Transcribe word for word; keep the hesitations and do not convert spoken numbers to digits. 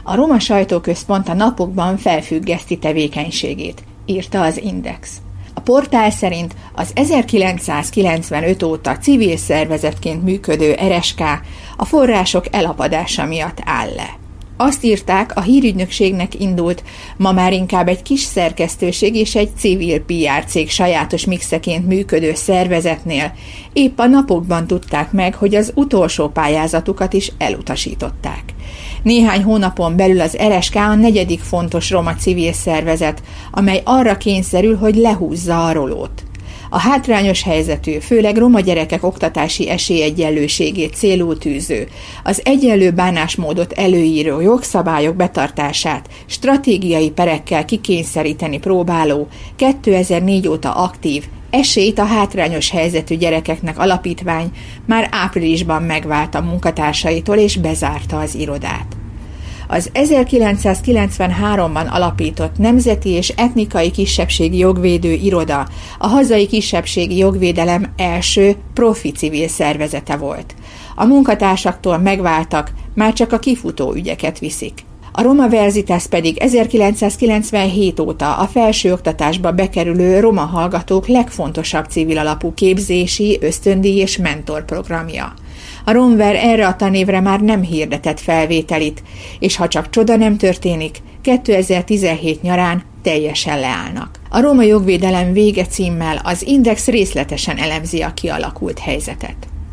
A Roma Sajtóközpont a napokban felfüggeszti tevékenységét, írta az Index. A portál szerint az ezerkilencszázkilencvenöt óta civil szervezetként működő er es ká a források elapadása miatt áll le. Azt írták, a hírügynökségnek indult, ma már inkább egy kis szerkesztőség és egy civil pé er cég sajátos mixeként működő szervezetnél épp a napokban tudták meg, hogy az utolsó pályázatukat is elutasították. Néhány hónapon belül az er es ká a negyedik fontos roma civil szervezet, amely arra kényszerül, hogy lehúzza a rolót. A hátrányos helyzetű, főleg roma gyerekek oktatási esélyegyenlőségét célul tűző, az egyenlő bánásmódot előíró jogszabályok betartását stratégiai perekkel kikényszeríteni próbáló, kétezer-négy óta aktív, Esélyt a hátrányos helyzetű gyerekeknek alapítvány már áprilisban megvált a munkatársaitól és bezárta az irodát. Az ezerkilencszázkilencvenháromban alapított Nemzeti és Etnikai Kisebbségi Jogvédő Iroda a hazai kisebbségi jogvédelem első profi civil szervezete volt. A munkatársaktól megváltak, már csak a kifutó ügyeket viszik. A Roma Verzitas pedig ezerkilencszázkilencvenhét óta a felsőoktatásba bekerülő roma hallgatók legfontosabb civil alapú képzési, ösztöndíj és mentorprogramja. A Romver erre a tanévre már nem hirdetett felvételit, és ha csak csoda nem történik, kétezer-tizenhét nyarán teljesen leállnak. A Roma Jogvédelem vége címmel az Index részletesen elemzi a kialakult helyzetet.